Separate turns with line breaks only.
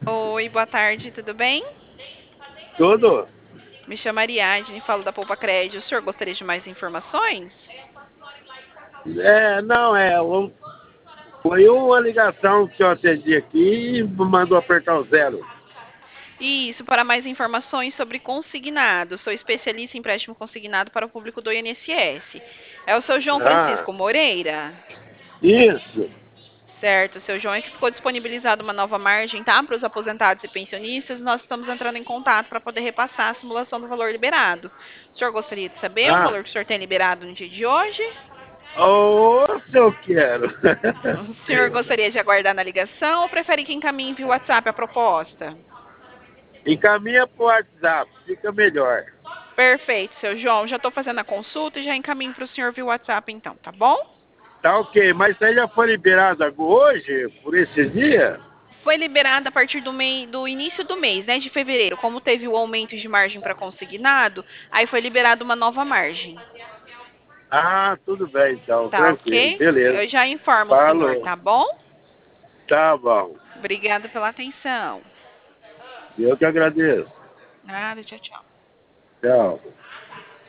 Oi, boa tarde, tudo bem?
Tudo?
Me chamo Ariadne, falo da Poupa Crédito. O senhor gostaria de mais informações?
Não, foi uma ligação que eu atendi aqui e mandou apertar o zero.
Isso, para mais informações sobre consignado. Sou especialista em empréstimo consignado para o público do INSS. É o seu João
Ah,
Francisco Moreira?
isso.
Certo, seu João, é que ficou disponibilizada uma nova margem, tá? Para os aposentados e pensionistas. Nós estamos entrando em contato para poder repassar a simulação do valor liberado. O senhor gostaria de saber o
Ah,
valor que o senhor tem liberado no dia de hoje?
se eu quero.
O senhor gostaria de aguardar na ligação ou prefere que encaminhe via WhatsApp a proposta?
Encaminha pro WhatsApp, fica melhor.
Perfeito, seu João. Já estou fazendo a consulta e já encaminho para o senhor via WhatsApp, então, tá bom?
Tá ok, mas isso aí já foi liberado hoje, por esse dia?
Foi liberada a partir do início do mês, né, de fevereiro. Como teve o aumento de margem para consignado, aí foi liberada uma nova margem.
Ah, tudo bem então,
Tá
tranquilo,
ok?
beleza.
Eu já informo o senhor,
Falou,
tá bom?
tá bom.
Obrigada pela atenção.
Eu que agradeço.
Nada, tchau, tchau.
Tchau.